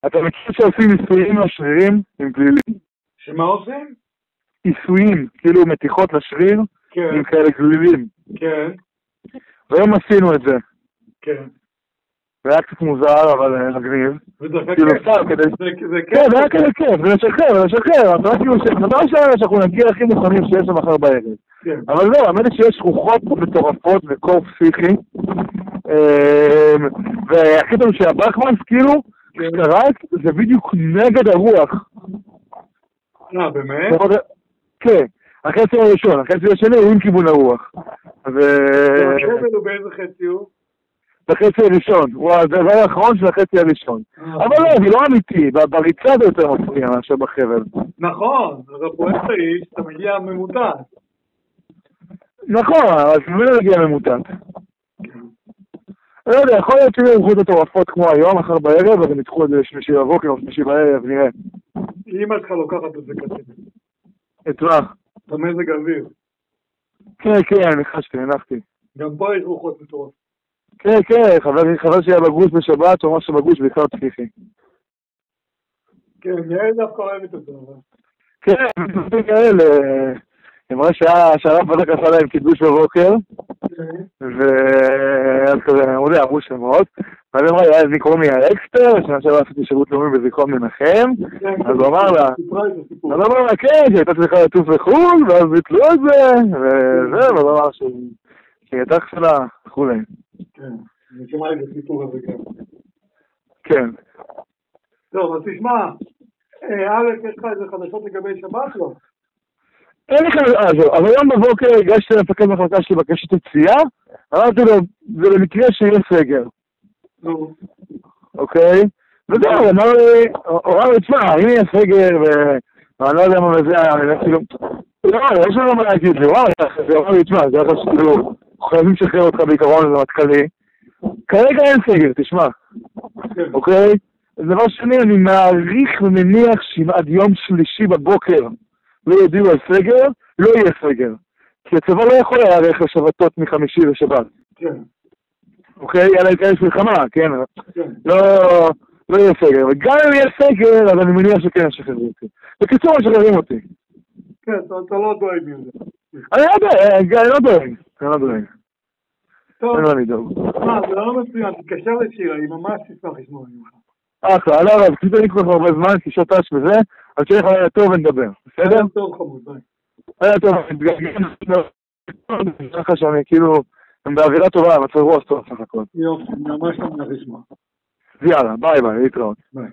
אתה מכיר שעושים ניסויים לשרירים עם גלילים? שמה עושים? ניסויים, כאילו מתיחות לשריר כן. עם כאלה גלילים. כן. והיום עשינו את זה. כן. זה היה קצת מוזר, אבל מגניב. וזה כאילו כיף. סתם כדי... זה כיף. כן, זה היה כזה כיף, זה לשחרר. אתה כאילו דבר שלנו שאנחנו נגיע הכי מוכנים שיש שם מחר בערב. כן. אבל זהו, האמת היא שיש רוחות מטורפות וקור פסיכי. והכי טוב שהבחמאס כאילו, כשקראת, זה בדיוק נגד הרוח. באמת? כן, החצי הראשון, החצי השני הוא עם כיוון הרוח. החבל הוא באיזה חצי הוא? בחצי הראשון, הוא הדבר האחרון של החצי הראשון. אבל לא, זה לא אמיתי, בריצה זה יותר מפריע מאשר בחבל. נכון, אז הפרויקט האיש, אתה מגיע ממותת. נכון, אבל זה לא מגיע ממותת. לא יודע, יכול להיות שיהיו רוחות מטורפות כמו היום, אחר בערב, אז הם ידחו את זה לשלישי בבוקר או שלישי בערב, נראה. אמא שלך לוקחת את זה קטן. את מה? את המזג האוויר. כן, אני הנחתי. גם פה יש רוחות מטורפות. כן, חבר שהיה בגוש בשבת, הוא אמר שבגוש בעיקר פסיכי. כן, יעל דווקא אוהבת את זה. כן, יעל, אמרה שהרב בדק עשה להם קידוש בבוקר, ואז כזה, אמרו שמות, ואז אמרה, יעל, אני קוראים לי האקסטר, שנה שעברה עשיתי שירות לאומי בזיכרון מנחם, אז הוא אמר לה, כן, שהייתה צריכה לטוס לחו"ל, ואז ביטלו את זה, ואז הוא אמר שהיא הייתה חשלה וכולי. כן, אני שומע את הסיפור הזה גם. כן. טוב, אז תשמע, אלף, יש לך איזה חדשות לגבי שבת לא? אין לי חדשות, אבל היום בבוקר הגשתי למפקד מחלקה שלי בקשת יציאה, אמרתי לו, זה במקרה שיהיה סגר. אוקיי? וזהו, אמר לי, תשמע, אם יהיה סגר, ואני לא יודע מה זה, אני כאילו, לא, יש לנו מה להגיד לי, וואו, אמר לי, תשמע, זה היה כאילו, חייבים לשחרר אותך בעיקרון הזה מתכלי. כרגע אין סגר, תשמע. אוקיי? דבר שני, אני מעריך ומניח שאם עד יום שלישי בבוקר לא יודיעו על סגר, לא יהיה סגר. כי הצבא לא יכול להיערך לשבתות מחמישי לשבת. כן. אוקיי? אלא יש מלחמה, כן? לא יהיה סגר. וגם אם יהיה סגר, אז אני מניח שכן ישחררו אותי. בקיצור, משחררים אותי. כן, אתה לא דואג מזה. אני לא דואג. טוב. אין מה לדאוג. זה לא מצוין, תתקשר לשירה, היא ממש תשמח לשמוע ממך. אחלה, לא, פשוט אני כבר הרבה זמן, כי שותש וזה, אז שיהיה לך לילה טוב ונדבר, בסדר? לילה טוב חמוד, ביי. לילה טוב, אני מתגלגל לך שאני כאילו, הם באווירה טובה, מצב רוח טוב סך הכל. יופי, ממש שמח לשמוע. יאללה, ביי, להתראות. ביי.